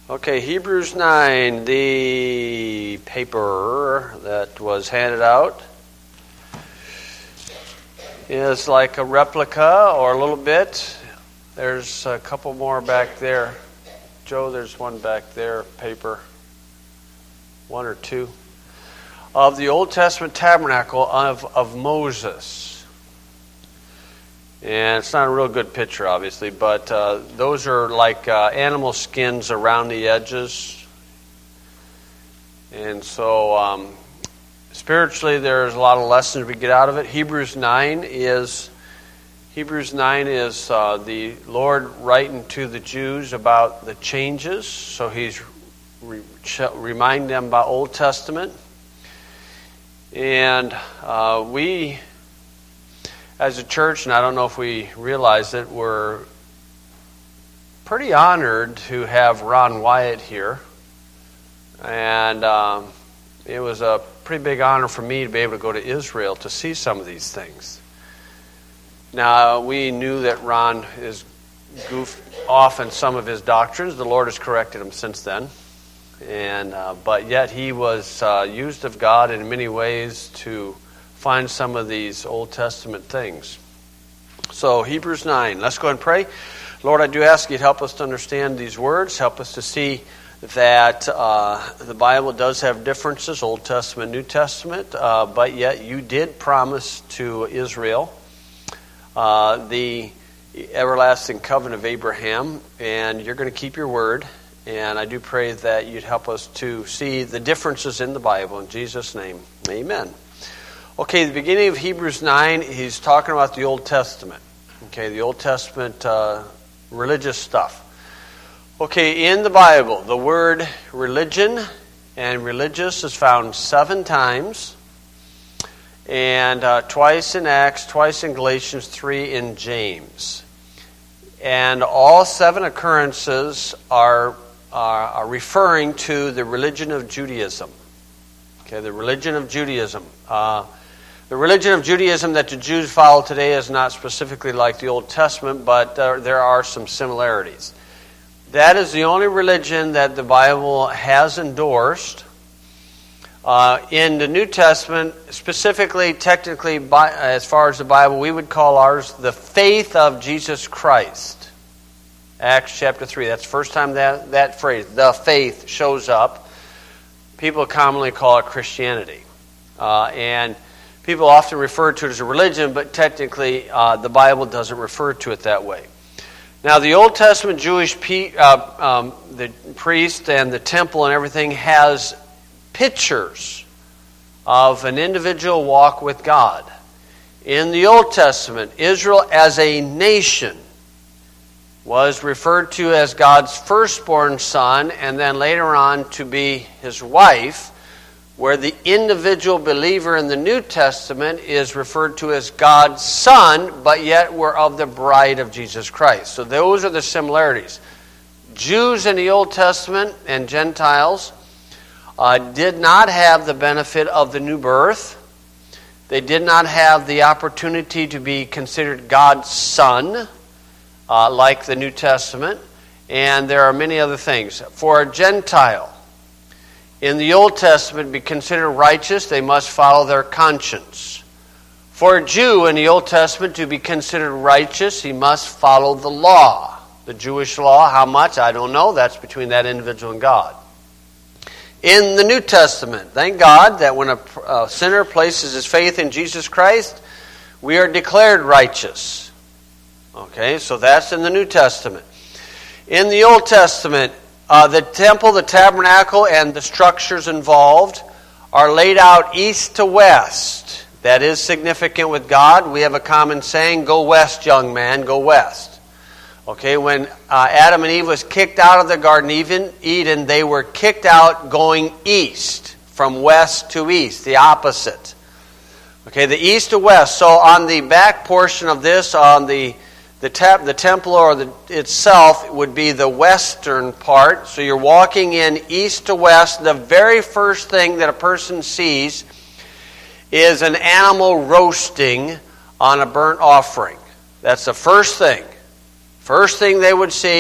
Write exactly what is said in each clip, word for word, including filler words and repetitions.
Okay, Hebrews nine, the paper that was handed out is like a replica or a little bit. There's a couple more back there. Joe, there's one back there, paper. One or two. Of the Old Testament tabernacle of, of Moses. And it's not a real good picture, obviously, but uh, those are like uh, animal skins around the edges. And so um, spiritually, there's a lot of lessons we get out of it. Hebrews nine is Hebrews nine is uh, the Lord writing to the Jews about the changes. So he's re- reminding them about Old Testament. And uh, we, as a church, and I don't know if we realize it, we're pretty honored to have Ron Wyatt here. And um, it was a pretty big honor for me to be able to go to Israel to see some of these things. Now, we knew that Ron is goofed off in some of his doctrines. The Lord has corrected him since then. And uh, but yet he was uh, used of God in many ways to find some of these Old Testament things. So Hebrews nine, let's go ahead and pray. Lord, I do ask you to help us to understand these words, help us to see that uh, the Bible does have differences, Old Testament, New Testament, uh, but yet you did promise to Israel uh, the everlasting covenant of Abraham, and you're going to keep your word. And I do pray that you'd help us to see the differences in the Bible. In Jesus' name, amen. Okay, the beginning of Hebrews nine, he's talking about the Old Testament. Okay, the Old Testament uh, religious stuff. Okay, in the Bible, the word religion and religious is found seven times. And uh, twice in Acts, twice in Galatians, three in James. And all seven occurrences are Are, are referring to the religion of Judaism. Okay, the religion of Judaism. Uh, the religion of Judaism that the Jews follow today is not specifically like the Old Testament, but there, there are some similarities. That is the only religion that the Bible has endorsed. Uh, in the New Testament, specifically, technically, by, as far as the Bible, we would call ours the faith of Jesus Christ. Acts chapter three, that's the first time that, that phrase, the faith, shows up. People commonly call it Christianity. Uh, and people often refer to it as a religion, but technically uh, the Bible doesn't refer to it that way. Now, the Old Testament Jewish pe- uh, um, the priest and the temple and everything has pictures of an individual walk with God. In the Old Testament, Israel as a nation was referred to as God's firstborn son, and then later on to be his wife, where the individual believer in the New Testament is referred to as God's son, but yet we're of the bride of Jesus Christ. So those are the similarities. Jews in the Old Testament and Gentiles uh, did not have the benefit of the new birth. They did not have the opportunity to be considered God's son, Uh, like the New Testament, and there are many other things. For a Gentile, in the Old Testament, to be considered righteous, they must follow their conscience. For a Jew in the Old Testament, to be considered righteous, he must follow the law. The Jewish law, how much? I don't know. That's between that individual and God. In the New Testament, thank God that when a, a sinner places his faith in Jesus Christ, we are declared righteous. Okay, so that's in the New Testament. In the Old Testament, uh, the temple, the tabernacle, and the structures involved are laid out east to west. That is significant with God. We have a common saying, go west, young man, go west. Okay, when uh, Adam and Eve was kicked out of the Garden of Eden, they were kicked out going east, from west to east, the opposite. Okay, the east to west. So on the back portion of this, on the The, tap, the temple or the, itself would be the western part. So you're walking in east to west. The very first thing that a person sees is an animal roasting on a burnt offering. That's the first thing. First thing they would see.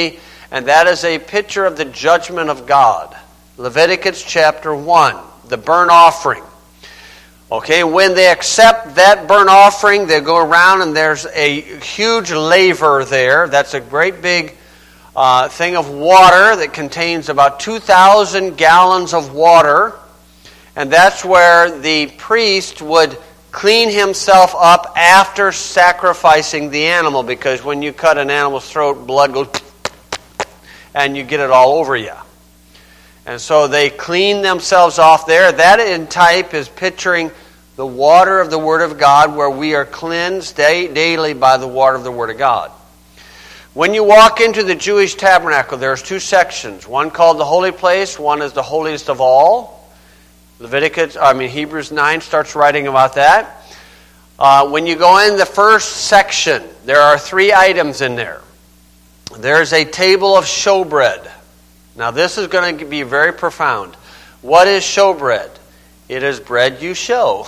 and that is a picture of the judgment of God. Leviticus chapter one, the burnt offering. Okay, when they accept that burnt offering, they go around and there's a huge laver there. That's a great big uh, thing of water that contains about two thousand gallons of water. And that's where the priest would clean himself up after sacrificing the animal, because when you cut an animal's throat, blood goes and you get it all over you. And so they clean themselves off there. That in type is picturing the water of the Word of God, where we are cleansed day, daily by the water of the Word of God. When you walk into the Jewish tabernacle, there's two sections. One called the holy place, one is the holiest of all. Leviticus, I mean Hebrews nine starts writing about that. Uh, when you go in the first section, there are three items in there. There's a table of showbread. Now this is going to be very profound. What is showbread? It is bread you show.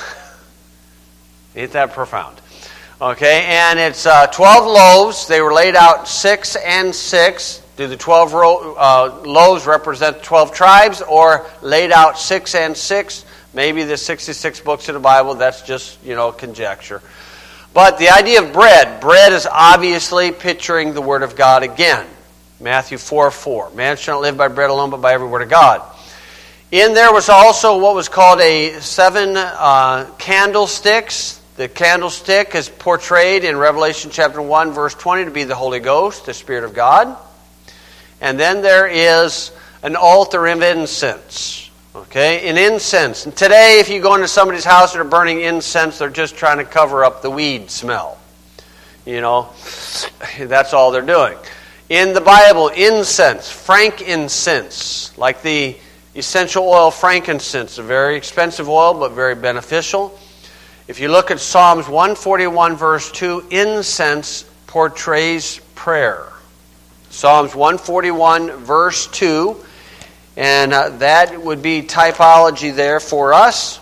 Ain't that profound? Okay, and it's uh, twelve loaves. They were laid out six and six. Do the twelve ro- uh, loaves represent twelve tribes, or laid out six and six? Maybe the sixty-six books of the Bible, that's just, you know, conjecture. But the idea of bread, bread is obviously picturing the Word of God again. Matthew four four. Man shall not live by bread alone, but by every word of God. In there was also what was called a seven uh, candlesticks. The candlestick is portrayed in Revelation chapter one, verse twenty, to be the Holy Ghost, the Spirit of God. And then there is an altar of incense. Okay, an incense. And today, if you go into somebody's house and they're burning incense, they're just trying to cover up the weed smell. You know, that's all they're doing. In the Bible, incense, frankincense, like the essential oil frankincense, a very expensive oil but very beneficial. If you look at Psalms one forty-one, verse two, incense portrays prayer. Psalms one forty-one, verse two, and uh, that would be typology there for us.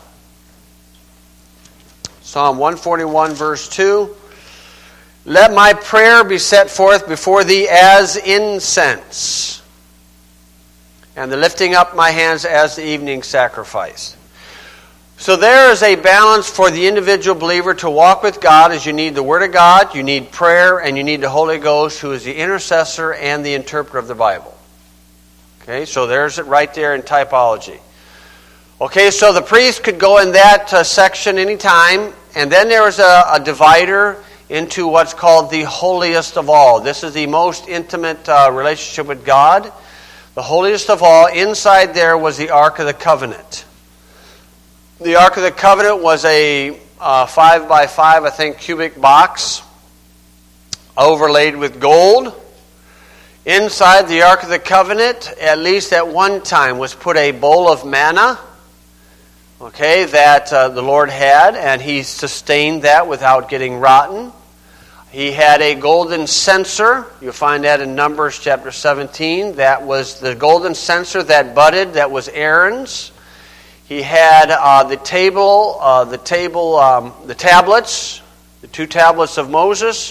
Psalm one forty-one, verse two. Let my prayer be set forth before thee as incense, and the lifting up my hands as the evening sacrifice. So there is a balance for the individual believer to walk with God, as you need the Word of God, you need prayer, and you need the Holy Ghost, who is the intercessor and the interpreter of the Bible. Okay, so there's it right there in typology. Okay, so the priest could go in that uh, section anytime, and then there was a, a divider into what's called the holiest of all. This is the most intimate uh, relationship with God. The holiest of all, inside there was the Ark of the Covenant. The Ark of the Covenant was a uh, five by five, I think, cubic box overlaid with gold. Inside the Ark of the Covenant, at least at one time, was put a bowl of manna, okay, that uh, the Lord had, and He sustained that without getting rotten. He had a golden censer. You'll find that in Numbers chapter seventeen. That was the golden censer that budded, that was Aaron's. He had uh, the table, uh, the table, um, the tablets, the two tablets of Moses,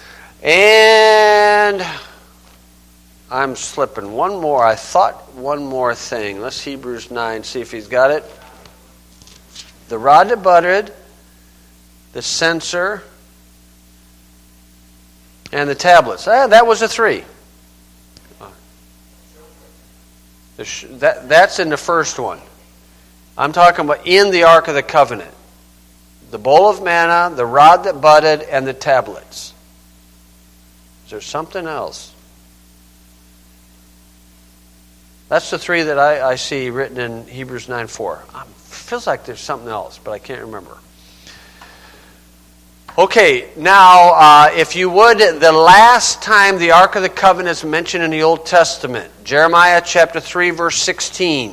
and I'm slipping one more. I thought one more thing. Let's Hebrews nine, see if he's got it. The rod that budded, the censer, and the tablets. Ah, that was a three. The sh- that, that's in the first one. I'm talking about in the Ark of the Covenant. The bowl of manna, the rod that budded, and the tablets. Is there something else? That's the three that I, I see written in Hebrews nine four. It feels like there's something else, but I can't remember. Okay, now, uh, if you would, the last time the Ark of the Covenant is mentioned in the Old Testament, Jeremiah chapter three, verse sixteen.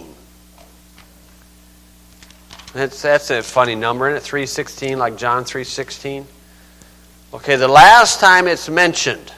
That's, that's a funny number, isn't it? three sixteen, like John three sixteen. Okay, the last time it's mentioned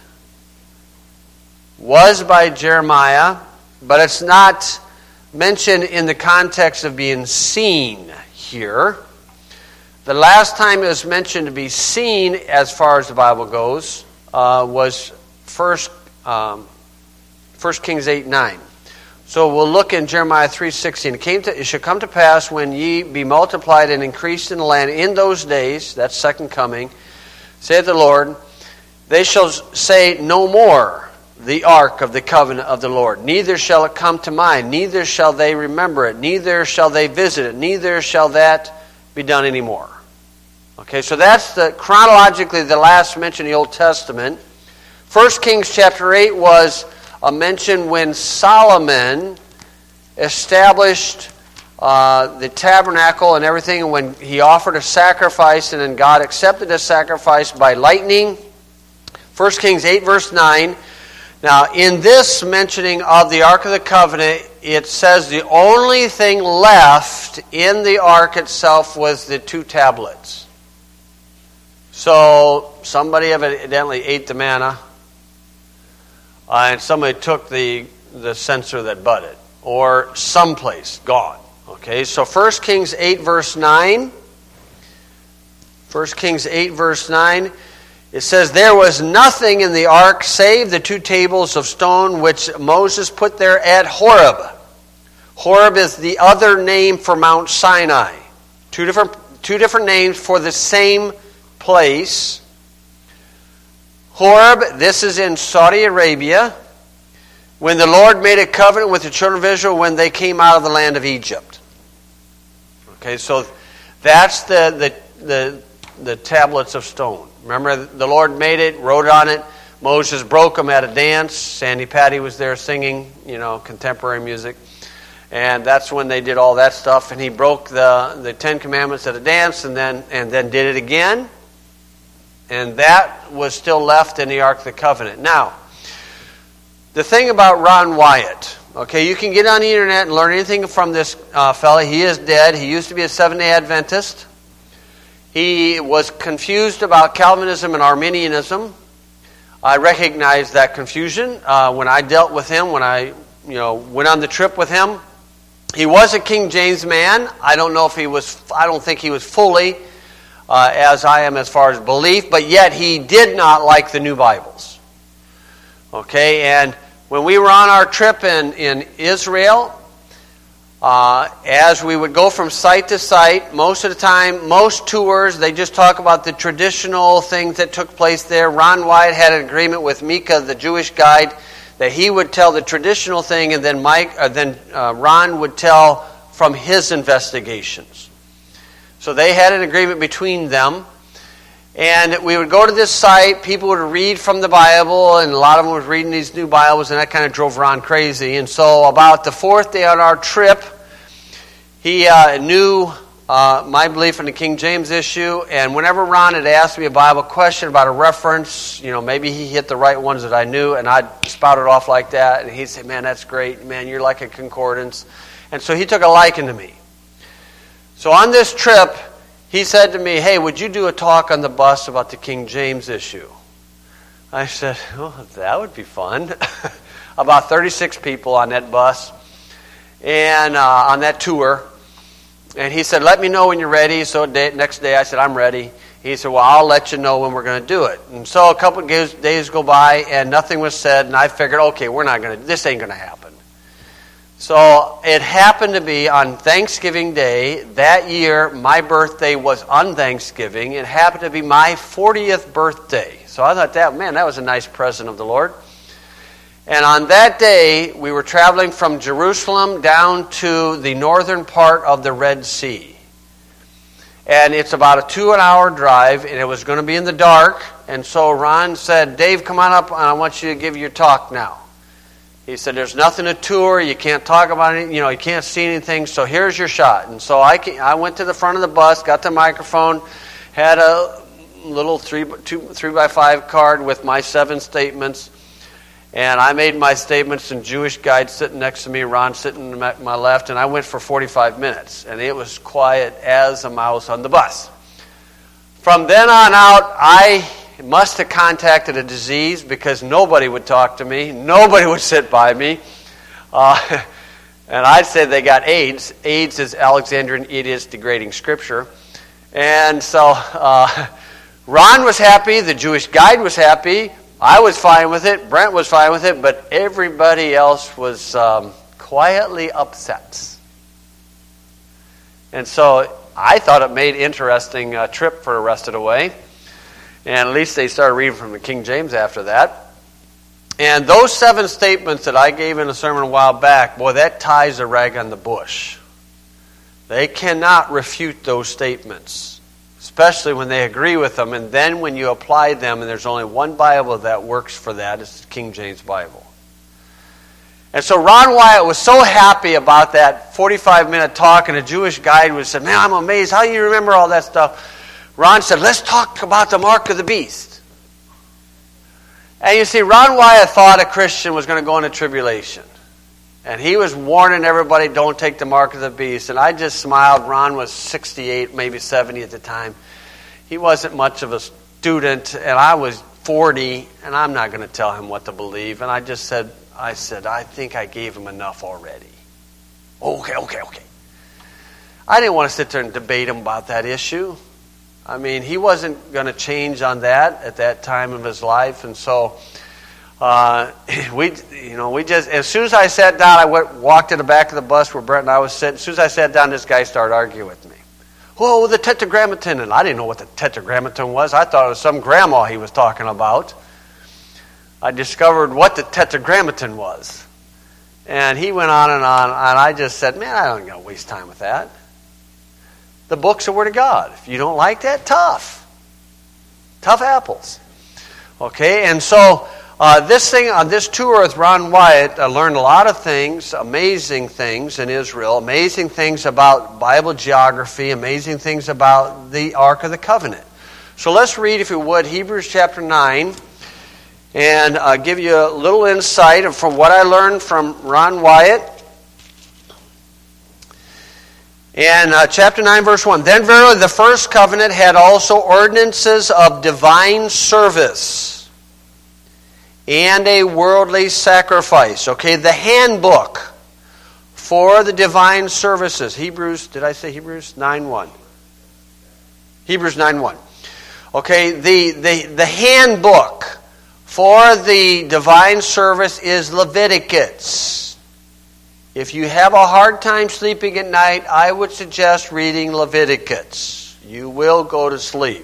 was by Jeremiah, but it's not mentioned in the context of being seen here. The last time it was mentioned to be seen, as far as the Bible goes, uh, was First um, First Kings eight, nine. So we'll look in Jeremiah three sixteen. It, came to, it shall come to pass when ye be multiplied and increased in the land in those days, that's second coming, saith the Lord, they shall say no more the ark of the covenant of the Lord. Neither shall it come to mind, neither shall they remember it, neither shall they visit it, neither shall that be done anymore. Okay, so that's the chronologically the last mention in the Old Testament. First Kings chapter eight was a mention when Solomon established uh, the tabernacle and everything, and when he offered a sacrifice, and then God accepted the sacrifice by lightning. First Kings eight, verse nine. Now, in this mentioning of the Ark of the Covenant, it says the only thing left in the Ark itself was the two tablets. So, somebody evidently ate the manna, uh, and somebody took the, the censer that budded, or someplace, gone. Okay, so First Kings eight, verse nine. First Kings eight, verse nine. It says, there was nothing in the ark save the two tables of stone which Moses put there at Horeb. Horeb is the other name for Mount Sinai. Two different, two different names for the same place. Horeb, this is in Saudi Arabia, when the Lord made a covenant with the children of Israel when they came out of the land of Egypt. Okay, so that's the the the, the tablets of stone. Remember, the Lord made it, wrote on it. Moses broke them at a dance. Sandy Patty was there singing, you know, contemporary music. And that's when they did all that stuff. And he broke the, the Ten Commandments at a dance and then and then did it again. And that was still left in the Ark of the Covenant. Now, the thing about Ron Wyatt, okay, you can get on the internet and learn anything from this uh, fella. He is dead. He used to be a Seventh-day Adventist. He was confused about Calvinism and Arminianism. I recognized that confusion uh, when I dealt with him, when I you know, went on the trip with him. He was a King James man. I don't know if he was, I don't think he was fully uh, as I am as far as belief, but yet he did not like the new Bibles. Okay, and when we were on our trip in, in Israel, Uh, as we would go from site to site, most of the time, most tours, they just talk about the traditional things that took place there. Ron Wyatt had an agreement with Micah, the Jewish guide, that he would tell the traditional thing, and then Mike, uh, then uh, Ron would tell from his investigations. So they had an agreement between them. And we would go to this site, people would read from the Bible, and a lot of them were reading these new Bibles, and that kind of drove Ron crazy. And so about the fourth day on our trip, he uh, knew uh, my belief in the King James issue, and whenever Ron had asked me a Bible question about a reference, you know, maybe he hit the right ones that I knew, and I'd spout it off like that, and he'd say, man, that's great, man, you're like a concordance. And so he took a liking to me. So on this trip, he said to me, hey, would you do a talk on the bus about the King James issue? I said, oh, that would be fun. About thirty-six people on that bus and uh, on that tour. And he said, let me know when you're ready. So day, next day I said, I'm ready. He said, well, I'll let you know when we're going to do it. And so a couple of days go by and nothing was said. And I figured, okay, we're not going to, this ain't going to happen. So it happened to be on Thanksgiving Day. That year, my birthday was on Thanksgiving. It happened to be my fortieth birthday. So I thought, that man, that was a nice present of the Lord. And on that day, we were traveling from Jerusalem down to the northern part of the Red Sea. And it's about a two-hour drive, and it was going to be in the dark. And so Ron said, Dave, come on up, and I want you to give your talk now. He said, there's nothing to tour, you can't talk about it, you know, you can't see anything, so here's your shot. And so I, came, I went to the front of the bus, got the microphone, had a little three, two, three by five card with my seven statements, and I made my statements, and Jewish guide sitting next to me, Ron sitting to my left, and I went for forty-five minutes, and it was quiet as a mouse on the bus. From then on out, I must have contacted a disease because nobody would talk to me. Nobody would sit by me. Uh, and I'd say they got AIDS. AIDS is Alexandrian idiots degrading Scripture. And so uh, Ron was happy. The Jewish guide was happy. I was fine with it. Brent was fine with it. But everybody else was um, quietly upset. And so I thought it made interesting uh, trip for the rest of the way. And at least they started reading from the King James after that. And those seven statements that I gave in a sermon a while back, boy, that ties a rag on the bush. They cannot refute those statements, especially when they agree with them. And then when you apply them, and there's only one Bible that works for that, it's the King James Bible. And so Ron Wyatt was so happy about that forty-five minute talk, and a Jewish guide was said, man, I'm amazed. How do you remember all that stuff? Ron said, let's talk about the mark of the beast. And you see, Ron Wyatt thought a Christian was going to go into tribulation. And he was warning everybody, don't take the mark of the beast. And I just smiled. Ron was sixty-eight, maybe seventy at the time. He wasn't much of a student, and I was forty, and I'm not going to tell him what to believe. And I just said, I said, I think I gave him enough already. Okay, okay, okay. I didn't want to sit there and debate him about that issue. I mean, he wasn't going to change on that at that time of his life, and so uh, we, you know, we just as soon as I sat down, I went walked to the back of the bus where Brent and I was sitting. As soon as I sat down, this guy started arguing with me. Whoa, the Tetragrammaton, and I didn't know what the Tetragrammaton was. I thought it was some grandma he was talking about. I discovered what the Tetragrammaton was, and he went on and on, and I just said, man, I don't going to waste time with that. The book's the Word of God. If you don't like that, tough. Tough apples. Okay, and so uh, this thing, on this tour with Ron Wyatt, I learned a lot of things, amazing things in Israel, amazing things about Bible geography, amazing things about the Ark of the Covenant. So let's read, if you would, Hebrews chapter nine, and uh, give you a little insight from what I learned from Ron Wyatt. And uh, chapter nine, verse one, then verily the first covenant had also ordinances of divine service and a worldly sacrifice. Okay, the handbook for the divine services. Hebrews, did I say Hebrews nine one? Hebrews nine one. Okay, the, the, the handbook for the divine service is Leviticus. If you have a hard time sleeping at night, I would suggest reading Leviticus. You will go to sleep.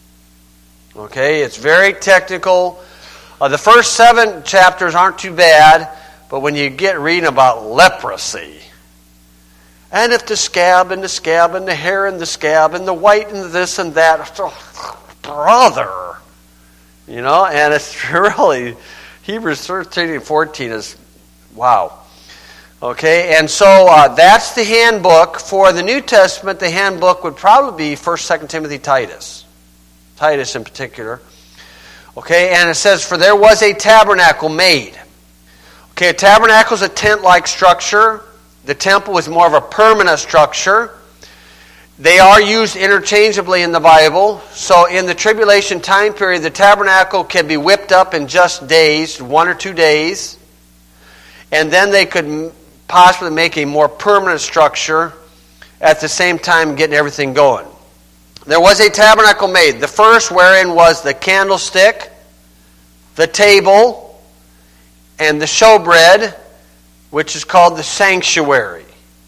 Okay, it's very technical. Uh, the first seven chapters aren't too bad, but when you get reading about leprosy, and if the scab and the scab and the hair and the scab and the white and this and that, oh, brother, you know, and it's really, Hebrews thirteen and fourteen is, wow. Okay, and so uh, that's the handbook. For the New Testament, the handbook would probably be First, Second Timothy, Titus. Titus in particular. Okay, and it says, for there was a tabernacle made. Okay, a tabernacle is a tent-like structure. The temple was more of a permanent structure. They are used interchangeably in the Bible. So in the tribulation time period, the tabernacle can be whipped up in just days, one or two days. And then they could possibly make a more permanent structure at the same time getting everything going. There was a tabernacle made, the first wherein was the candlestick, the table, and the showbread, which is called the sanctuary.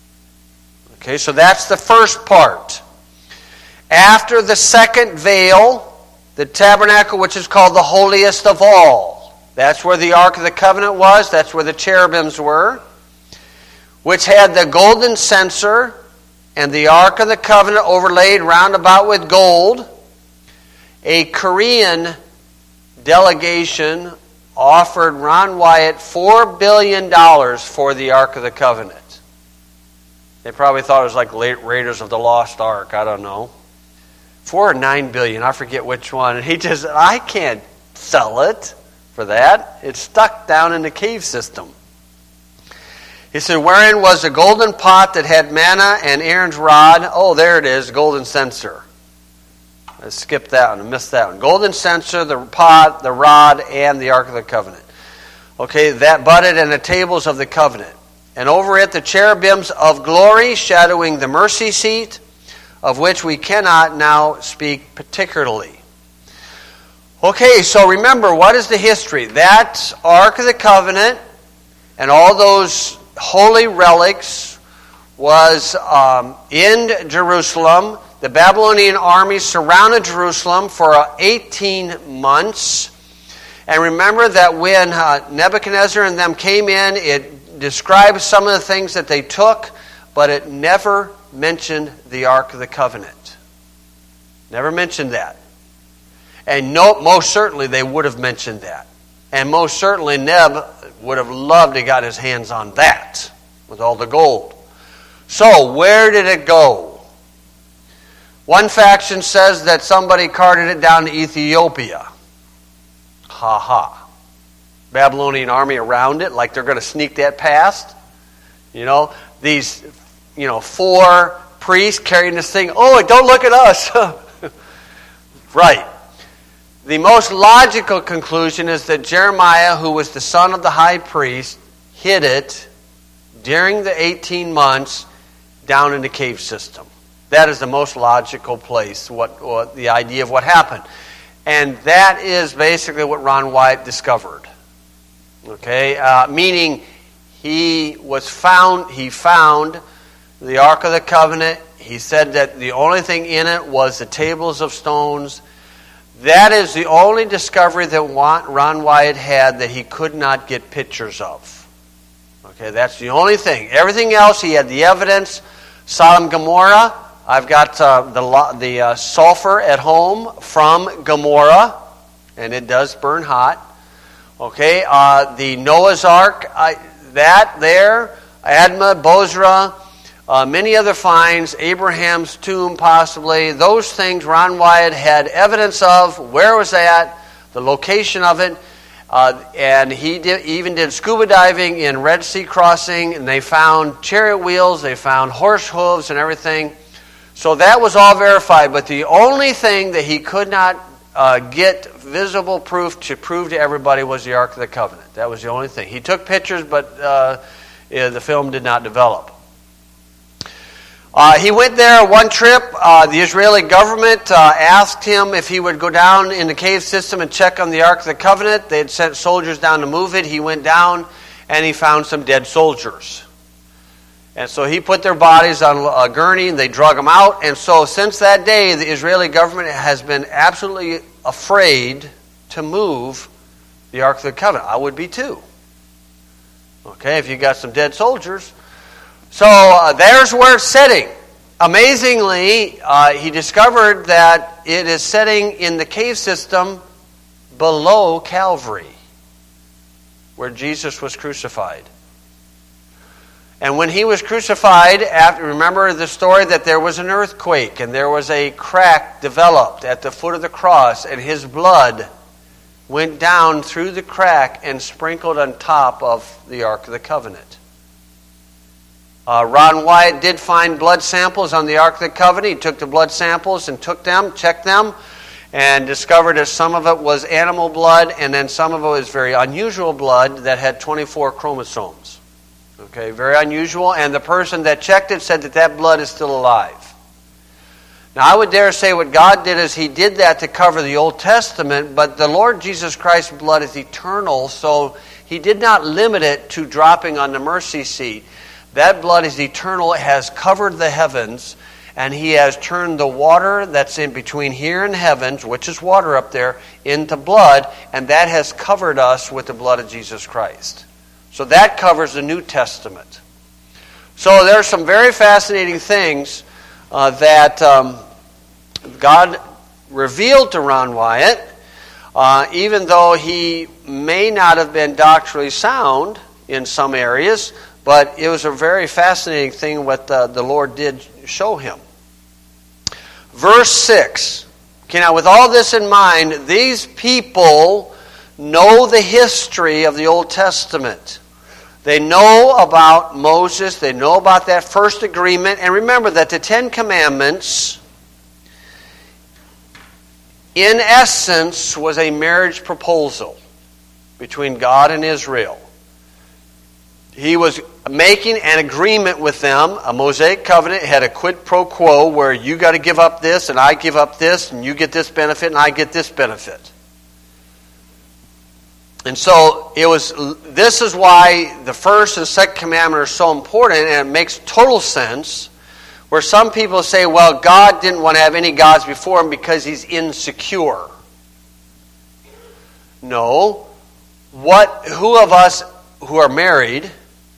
Okay, so that's the first part. After the second veil, the tabernacle, which is called the holiest of all. That's where the Ark of the Covenant was. That's where the cherubims were, which had the golden censer and the Ark of the Covenant overlaid round about with gold. A Korean delegation offered Ron Wyatt four billion dollars for the Ark of the Covenant. They probably thought it was like Raiders of the Lost Ark. I don't know. Four or nine billion, I forget which one. And he just, I can't sell it for that. It's stuck down in the cave system. He said, wherein was a golden pot that had manna and Aaron's rod. Oh, there it is, golden censer. I skipped that one, I missed that one. Golden censer, the pot, the rod, and the Ark of the Covenant. Okay, that budded and the tables of the covenant. And over it the cherubims of glory, shadowing the mercy seat, of which we cannot now speak particularly. Okay, so remember, what is the history? That Ark of the Covenant and all those holy relics was um, in Jerusalem. The Babylonian army surrounded Jerusalem for eighteen months. And remember that when uh, Nebuchadnezzar and them came in, it describes some of the things that they took, but it never mentioned the Ark of the Covenant. Never mentioned that. And no, most certainly they would have mentioned that. And most certainly Neb would have loved to got his hands on that with all the gold. So, where did it go? One faction says that somebody carted it down to Ethiopia. Ha ha. Babylonian army around it, like they're going to sneak that past. You know, these, you know, four priests carrying this thing. Oh, don't look at us. Right. The most logical conclusion is that Jeremiah, who was the son of the high priest, hid it during the eighteen months down in the cave system. That is the most logical place, what, what the idea of what happened. And that is basically what Ron Wyatt discovered. Okay, uh, meaning he was found, he found the Ark of the Covenant. He said that the only thing in it was the tables of stones. That is the only discovery that Ron Wyatt had that he could not get pictures of. Okay, that's the only thing. Everything else, he had the evidence. Sodom and Gomorrah, I've got uh, the, the uh, sulfur at home from Gomorrah, and it does burn hot. Okay, uh, the Noah's Ark, I, that there, Admah, Bozrah, uh, many other finds, Abraham's tomb possibly, those things Ron Wyatt had evidence of, where it was at, the location of it, uh, and he did, even did scuba diving in Red Sea crossing, and they found chariot wheels, they found horse hooves and everything. So that was all verified, but the only thing that he could not uh, get visible proof to prove to everybody was the Ark of the Covenant. That was the only thing. He took pictures, but uh, yeah, the film did not develop. Uh, he went there one trip. Uh, the Israeli government uh, asked him if he would go down in the cave system and check on the Ark of the Covenant. They had sent soldiers down to move it. He went down and he found some dead soldiers. And so he put their bodies on a gurney and they drug them out. And so since that day, the Israeli government has been absolutely afraid to move the Ark of the Covenant. I would be too. Okay, if you got some dead soldiers. So uh, there's where it's sitting. Amazingly, uh, he discovered that it is sitting in the cave system below Calvary, where Jesus was crucified. And when he was crucified, after, remember the story that there was an earthquake and there was a crack developed at the foot of the cross, and his blood went down through the crack and sprinkled on top of the Ark of the Covenant. Uh, Ron Wyatt did find blood samples on the Ark of the Covenant. He took the blood samples and took them, checked them, and discovered that some of it was animal blood, and then some of it was very unusual blood that had twenty-four chromosomes. Okay, very unusual, and the person that checked it said that that blood is still alive. Now, I would dare say what God did is He did that to cover the Old Testament, but the Lord Jesus Christ's blood is eternal, so He did not limit it to dropping on the mercy seat. That blood is eternal. It has covered the heavens, and He has turned the water that's in between here and heavens, which is water up there, into blood, and that has covered us with the blood of Jesus Christ. So that covers the New Testament. So there are some very fascinating things uh, that um, God revealed to Ron Wyatt, uh, even though he may not have been doctrinally sound in some areas. But it was a very fascinating thing what the, the Lord did show him. Verse six. Okay, now with all this in mind, these people know the history of the Old Testament. They know about Moses. They know about that first agreement. And remember that the Ten Commandments, in essence, was a marriage proposal between God and Israel. He was making an agreement with them. A Mosaic covenant had a quid pro quo where you got to give up this and I give up this and you get this benefit and I get this benefit. And so it was. This is why the first and second commandment are so important, and it makes total sense. Where some people say, well, God didn't want to have any gods before him because he's insecure. No. What? Who of us who are married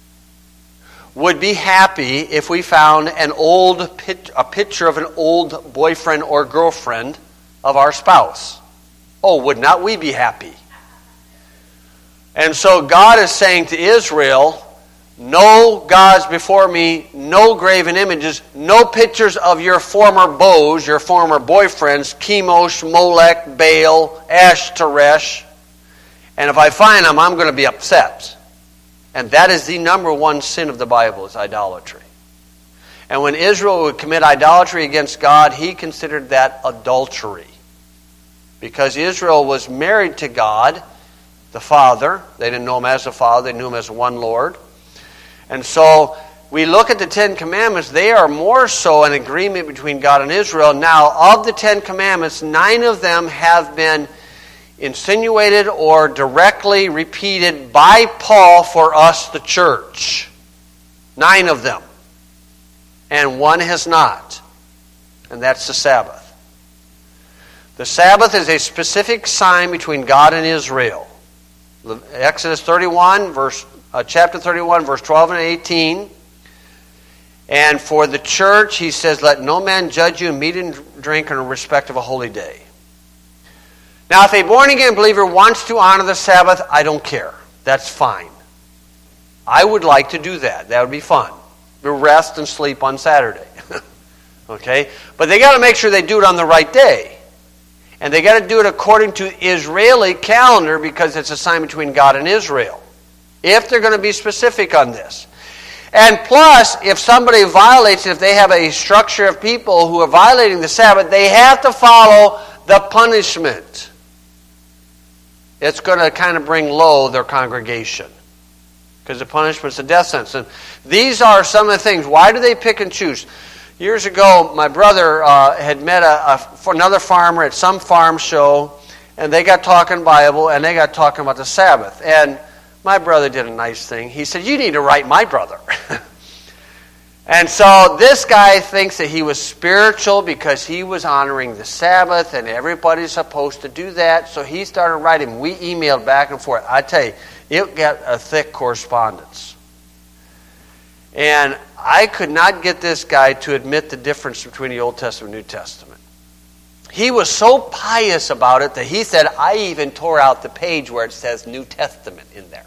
would be happy if we found an old pit, a picture of an old boyfriend or girlfriend of our spouse? Oh, would not we be happy? And so God is saying to Israel, no gods before me, no graven images, no pictures of your former beaux, your former boyfriends, Chemosh, Molech, Baal, Ashtoreth. And if I find them, I'm going to be upset. And that is the number one sin of the Bible, is idolatry. And when Israel would commit idolatry against God, he considered that adultery. Because Israel was married to God, the Father. They didn't know him as the Father, they knew him as one Lord. And so we look at the Ten Commandments, they are more so an agreement between God and Israel. Now, of the Ten Commandments, nine of them have been insinuated or directly repeated by Paul for us, the church. Nine of them. And one has not. And that's the Sabbath. The Sabbath is a specific sign between God and Israel. Exodus thirty-one, verse Uh, chapter thirty-one, verse twelve and eighteen. And for the church, he says, let no man judge you in meat and drink in respect of a holy day. Now, if a born-again believer wants to honor the Sabbath, I don't care. That's fine. I would like to do that. That would be fun. Rest and sleep on Saturday. Okay? But they got to make sure they do it on the right day. And they got to do it according to Israeli calendar, because it's a sign between God and Israel. If they're going to be specific on this. And plus, if somebody violates it, if they have a structure of people who are violating the Sabbath, they have to follow the punishment. It's going to kind of bring low their congregation. Because the punishment's a death sentence. And these are some of the things. Why do they pick and choose? Years ago, my brother uh, had met a, a, another farmer at some farm show, and they got talking Bible, and they got talking about the Sabbath. And my brother did a nice thing. He said, you need to write my brother. And so this guy thinks that he was spiritual because he was honoring the Sabbath and everybody's supposed to do that. So he started writing. We emailed back and forth. I tell you, it got a thick correspondence. And I could not get this guy to admit the difference between the Old Testament and New Testament. He was so pious about it that he said, I even tore out the page where it says New Testament in there.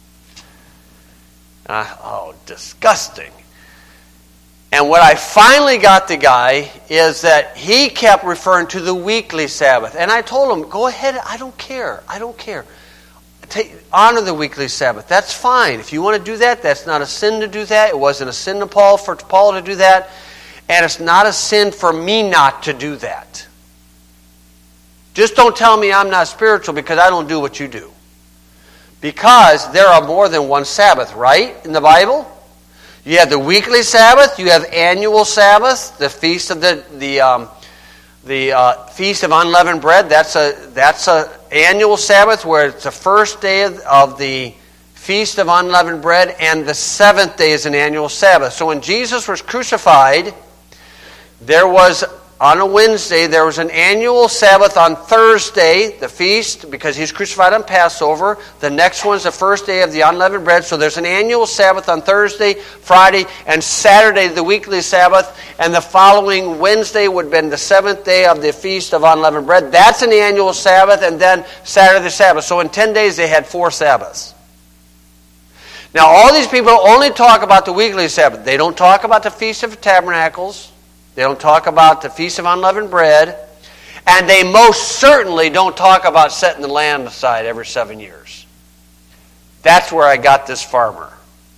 Uh, oh, disgusting. And what I finally got the guy is that he kept referring to the weekly Sabbath. And I told him, go ahead, I don't care. I don't care. Take, honor the weekly Sabbath. That's fine. If you want to do that, that's not a sin to do that. It wasn't a sin to Paul for Paul to do that. And it's not a sin for me not to do that. Just don't tell me I'm not spiritual because I don't do what you do. Because there are more than one Sabbath, right, in the Bible? You have the weekly Sabbath, you have annual Sabbath, the feast of the the um, the uh, feast of unleavened bread. That's a that's a annual Sabbath where it's the first day of, of the feast of unleavened bread, and the seventh day is an annual Sabbath. So when Jesus was crucified, there was on a Wednesday, there was an annual Sabbath on Thursday, the feast, because he's crucified on Passover. The next one's the first day of the unleavened bread. So there's an annual Sabbath on Thursday, Friday, and Saturday, the weekly Sabbath. And the following Wednesday would have been the seventh day of the feast of unleavened bread. That's an annual Sabbath, and then Saturday the Sabbath. So in ten days, they had four Sabbaths. Now, all these people only talk about the weekly Sabbath. They don't talk about the Feast of Tabernacles. They don't talk about the Feast of Unleavened Bread. And they most certainly don't talk about setting the land aside every seven years. That's where I got this farmer.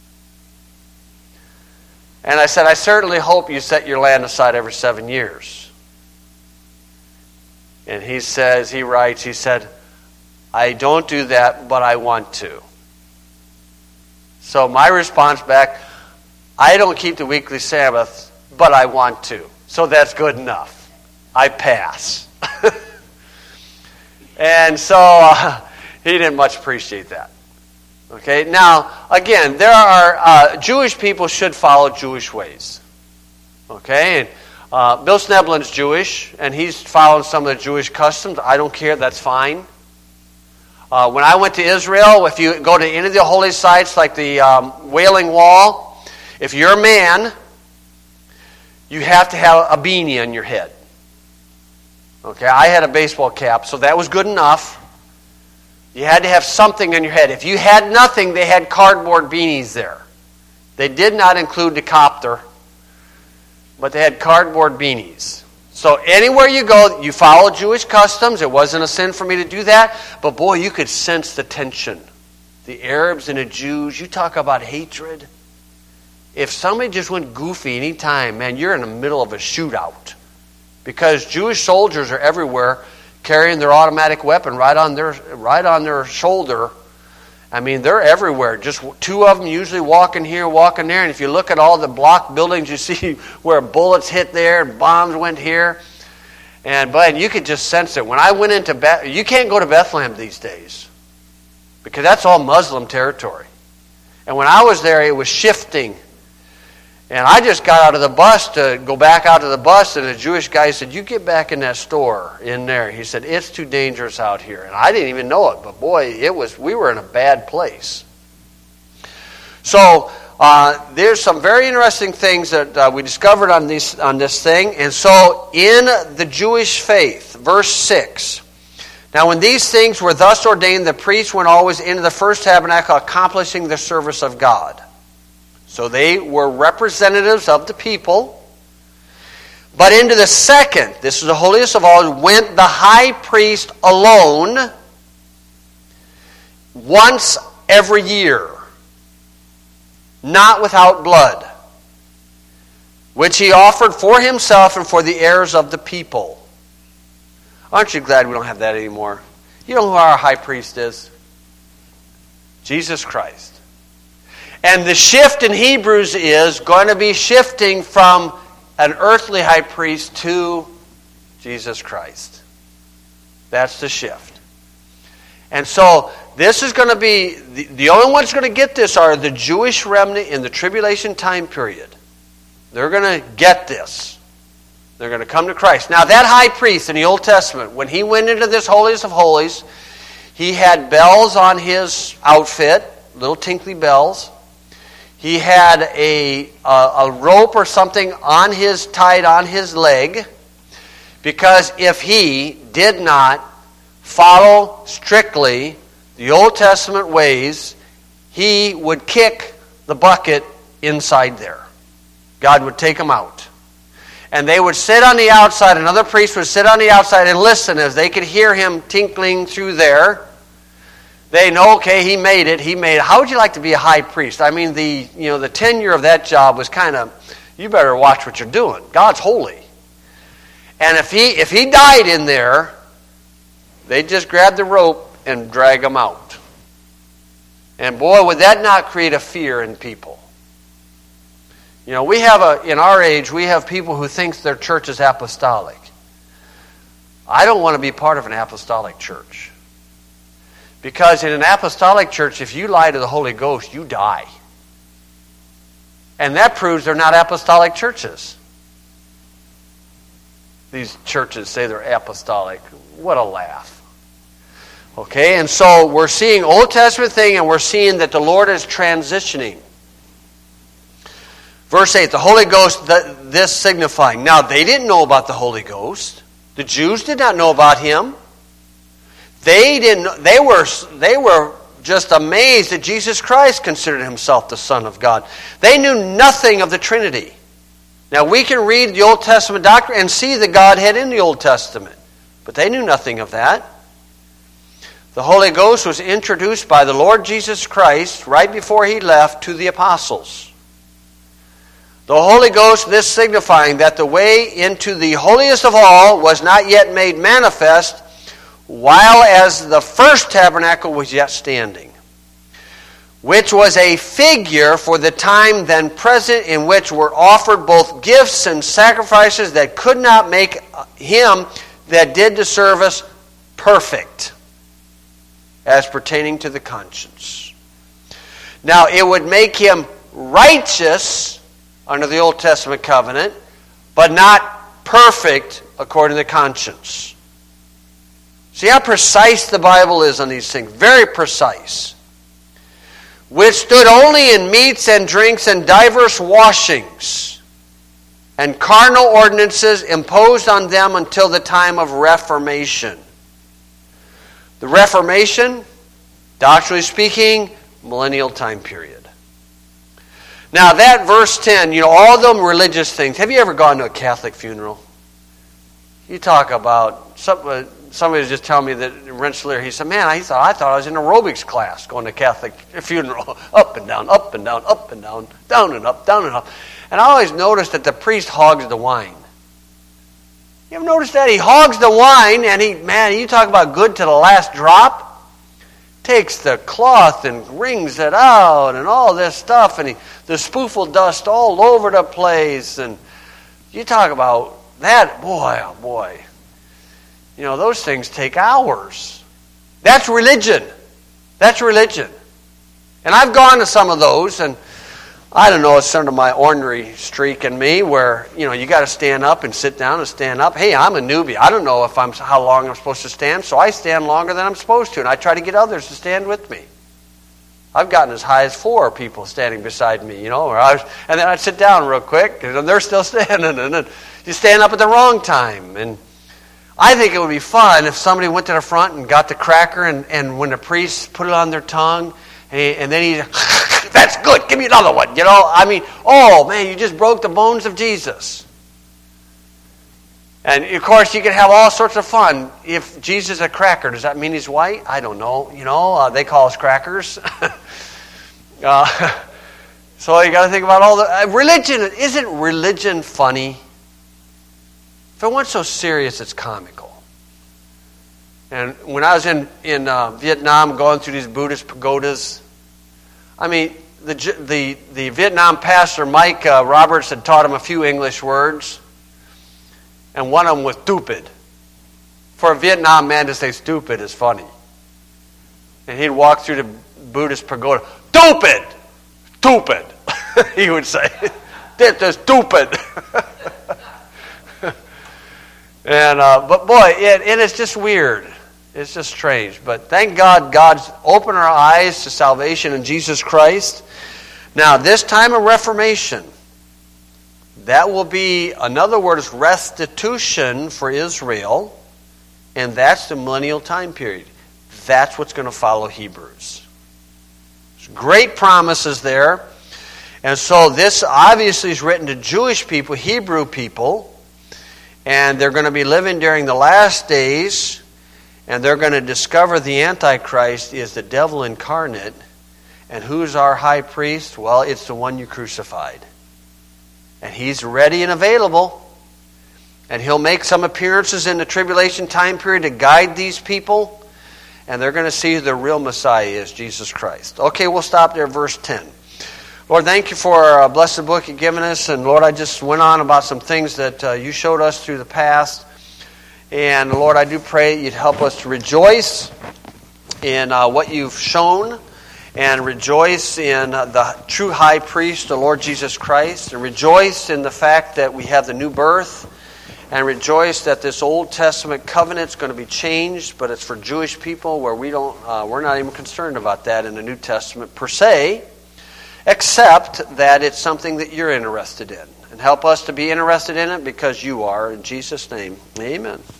And I said, I certainly hope you set your land aside every seven years. And he says, he writes, he said, I don't do that, but I want to. So my response back, I don't keep the weekly Sabbath, but I want to. So that's good enough. I pass. And so uh, he he didn't much appreciate that. Okay, now, again, there are, uh, Jewish people should follow Jewish ways. Okay, and uh, Bill Sneblin's Jewish, and he's following some of the Jewish customs. I don't care, that's fine. Uh, when I went to Israel, if you go to any of the holy sites like the um, Wailing Wall, if you're a man, you have to have a beanie on your head. Okay, I had a baseball cap, so that was good enough. You had to have something on your head. If you had nothing, they had cardboard beanies there. They did not include the copter, but they had cardboard beanies. So anywhere you go, you follow Jewish customs. It wasn't a sin for me to do that. But boy, you could sense the tension. The Arabs and the Jews, you talk about hatred. If somebody just went goofy any time, man, you're in the middle of a shootout. Because Jewish soldiers are everywhere carrying their automatic weapon right on their right on their shoulder. I mean, they're everywhere. Just two of them usually walking here, walking there. And if you look at all the block buildings, you see where bullets hit there and bombs went here. And but you could just sense it. When I went into Beth, you can't go to Bethlehem these days because that's all Muslim territory. And when I was there, it was shifting. And I just got out of the bus to go back out to the bus, and the Jewish guy said, "You get back in that store in there." He said, "It's too dangerous out here." And I didn't even know it, but boy, it was. We were in a bad place. So uh, there's some very interesting things that uh, we discovered on this on this thing. And so in the Jewish faith, verse six. Now, when these things were thus ordained, the priests went always into the first tabernacle, accomplishing the service of God. So they were representatives of the people. But into the second, this is the holiest of all, went the high priest alone once every year, not without blood, which he offered for himself and for the heirs of the people. Aren't you glad we don't have that anymore? You know who our high priest is? Jesus Christ. And the shift in Hebrews is going to be shifting from an earthly high priest to Jesus Christ. That's the shift. And so this is going to be, the, the only ones going to get this are the Jewish remnant in the tribulation time period. They're going to get this. They're going to come to Christ. Now that high priest in the Old Testament, when he went into this holiest of holies, he had bells on his outfit, little tinkly bells. He had a, a, a rope or something on his tied on his leg, because if he did not follow strictly the Old Testament ways, he would kick the bucket inside there. God would take him out. And they would sit on the outside, another priest would sit on the outside and listen as they could hear him tinkling through there. They know, okay, he made it, he made it. How would you like to be a high priest? I mean, the you know the tenure of that job was kind of, you better watch what you're doing. God's holy. And if he if he died in there, they'd just grab the rope and drag him out. And boy, would that not create a fear in people. You know, we have a, in our age, we have people who think their church is apostolic. I don't want to be part of an apostolic church. Because in an apostolic church, if you lie to the Holy Ghost, you die. And that proves they're not apostolic churches. These churches say they're apostolic. What a laugh. Okay, and so we're seeing Old Testament thing, and we're seeing that the Lord is transitioning. Verse eight, the Holy Ghost, this signifying. Now, they didn't know about the Holy Ghost. The Jews did not know about him. They didn't. They were. They were just amazed that Jesus Christ considered himself the Son of God. They knew nothing of the Trinity. Now we can read the Old Testament doctrine and see the Godhead in the Old Testament, but they knew nothing of that. The Holy Ghost was introduced by the Lord Jesus Christ right before he left to the apostles. The Holy Ghost, this signifying that the way into the holiest of all was not yet made manifest, while as the first tabernacle was yet standing, which was a figure for the time then present, in which were offered both gifts and sacrifices that could not make him that did the service perfect. as pertaining to the conscience. Now, it would make him righteous under the Old Testament covenant, but not perfect according to the conscience. See how precise the Bible is on these things. Very precise. Which stood only in meats and drinks and divers washings, and carnal ordinances imposed on them until the time of Reformation. The Reformation, doctrinally speaking, millennial time period. Now that verse ten, you know, all them religious things. Have you ever gone to a Catholic funeral? You talk about, some, somebody was just telling me that Rensselaer, he said, man, I thought, I thought I was in aerobics class going to a Catholic funeral. Up and down, up and down, up and down, down and up, down and up. And I always noticed that the priest hogs the wine. You ever noticed that? He hogs the wine, and he, man, you talk about good to the last drop. Takes the cloth and wrings it out and all this stuff, and he, the spoofle dust all over the place. And you talk about that, boy, oh boy. You know, those things take hours. That's religion. That's religion. And I've gone to some of those, and I don't know, it's under my ornery streak in me where, you know, you got to stand up and sit down and stand up. Hey, I'm a newbie. I don't know if I'm how long I'm supposed to stand, so I stand longer than I'm supposed to, and I try to get others to stand with me. I've gotten as high as four people standing beside me, you know, or I was, and then I'd sit down real quick, and they're still standing, and then you stand up at the wrong time. And I think it would be fun if somebody went to the front and got the cracker, and, and when the priest put it on their tongue, and, and then he... That's good. Give me another one. You know, I mean, oh, man, you just broke the bones of Jesus. And, of course, you can have all sorts of fun. If Jesus is a cracker, does that mean he's white? I don't know. You know, uh, they call us crackers. uh, so you got to think about all the... Uh, religion, isn't religion funny? If it weren't so serious, it's comical. And when I was in, in uh, Vietnam going through these Buddhist pagodas... I mean, the the the Vietnam pastor, Mike uh, Roberts, had taught him a few English words, and one of them was stupid. For a Vietnam man to say stupid is funny. And he'd walk through the Buddhist pagoda, stupid, stupid, he would say, this is stupid. and uh, But boy, it, it is just weird. It's just strange. But thank God, God's opened our eyes to salvation in Jesus Christ. Now, this time of Reformation, that will be, another word is restitution for Israel, and that's the millennial time period. That's what's going to follow Hebrews. There's great promises there. And so this obviously is written to Jewish people, Hebrew people, and they're going to be living during the last days. And they're going to discover the Antichrist is the devil incarnate. And who's our high priest? Well, it's the one you crucified. And he's ready and available. And he'll make some appearances in the tribulation time period to guide these people. And they're going to see who the real Messiah is, Jesus Christ. Okay, we'll stop there, verse ten. Lord, thank you for a blessed book you've given us. And Lord, I just went on about some things that uh, you showed us through the past. And Lord, I do pray you'd help us to rejoice in uh, what you've shown, and rejoice in uh, the true high priest, the Lord Jesus Christ, and rejoice in the fact that we have the new birth, and rejoice that this Old Testament covenant is going to be changed, but it's for Jewish people where we don't, uh, we're not even concerned about that in the New Testament per se, except that it's something that you're interested in. And help us to be interested in it because you are. In Jesus' name, amen.